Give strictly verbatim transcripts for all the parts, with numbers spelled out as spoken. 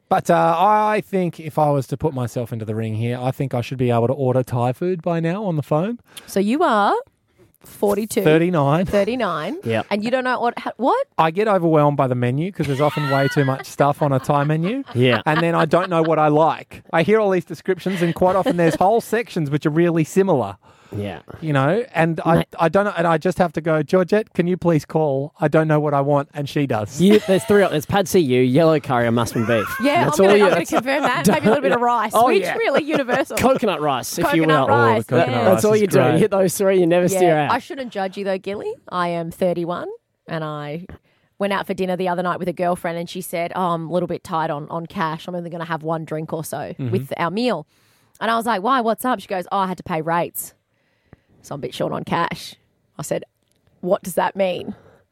But uh, I think if I was to put myself into the ring here, I think I should be able to order Thai food by now on the phone. So you are forty-two. thirty-nine. thirty-nine. Yeah. And you don't know what? ha- What? I get overwhelmed by the menu because there's often way too much stuff on a Thai menu. Yeah. And then I don't know what I like. I hear all these descriptions and quite often there's whole sections which are really similar. Yeah. You know, and I, I don't know, and I just have to go, Georgette, can you please call? I don't know what I want, and she does. You, there's three. There's pad see ew, yellow curry, or mutton beef. Yeah, That's I'm all going you- to confirm that. Maybe a little bit of rice, Oh, which yeah. really universal. Coconut rice, if you will. Coconut rice, Oh, the coconut yeah. rice That's all is you do. great. You hit those three, you never steer Yeah, out. I shouldn't judge you though, Gilly. I am thirty-one, and I went out for dinner the other night with a girlfriend, and she said, "Oh, I'm a little bit tight on on cash. I'm only going to have one drink or so Mm-hmm. with our meal." And I was like, "Why? What's up?" She goes, "Oh, I had to pay rates, so I'm a bit short on cash." I said, "What does that mean?"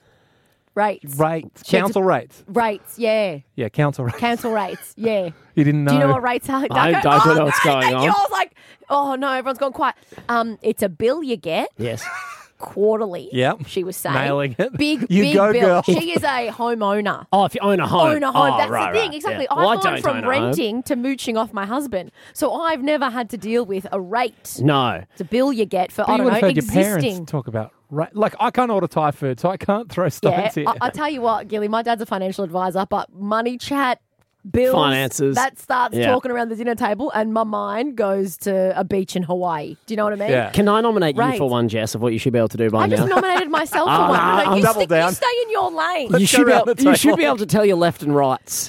Rates. Rates. She had Council to- rates. Rates, yeah. Yeah, council rates. Council rates, yeah. You didn't know. Do you know what rates are? I go, don't oh, know what's no, going thank on. you. I was like, oh no, everyone's gone quiet. Um, it's a bill you get Yes. quarterly. Yep. She was saying. Nailing it. Big, You big go, bill. girl. She is a homeowner. Oh, if you own a home. Own a home. Oh, That's right, the thing. right. Exactly. Yeah. Well, I I've gone don't from own a home. renting to mooching off my husband. So I've never had to deal with a rate. No. It's a bill you get for, But I you don't would know, have heard existing. your parents talk about, ra- like, I can't order Thai food, so I can't throw stones Yeah, here. I, I tell you what, Gilly, my dad's a financial advisor, but money chat, bills, Finances. that starts Yeah. talking around the dinner table, and my mind goes to a beach in Hawaii. Do you know what I mean? Yeah. Can I nominate Right. you for one, Jess, of what you should be able to do by I now? just nominated myself for Oh, one. No, no, I'm you, double stick, you down. stay in your lane. you, Let's should go be around able, the you should table. be able to tell your left and rights.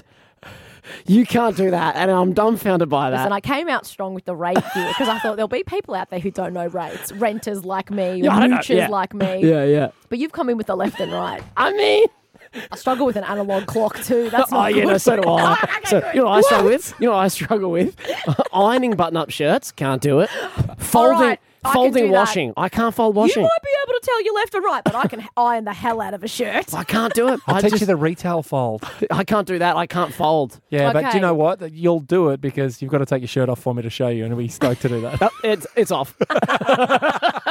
You can't do that, and I'm dumbfounded by that. Listen, I came out strong with the rate gear because I thought there'll be people out there who don't know rates, renters like me, Yeah, I know, moochers yeah. like me. yeah, yeah. But you've come in with the left and right. I mean, I struggle with an analog clock too. That's oh not yeah, good. no, so do I. Okay, so good. you know what I struggle with? You know what I struggle with? Ironing button-up shirts, can't do it. Folding, right, I can folding do that. washing, I can't fold You washing. might be able to tell your left and right, but I can iron the hell out of a shirt. I can't do it. I'll I teach just, you the retail fold. I can't do that. I can't fold. Yeah, but do Okay. you know what? That You'll do it because you've got to take your shirt off for me to show you, and we'll be stoked to do that. It's it's off.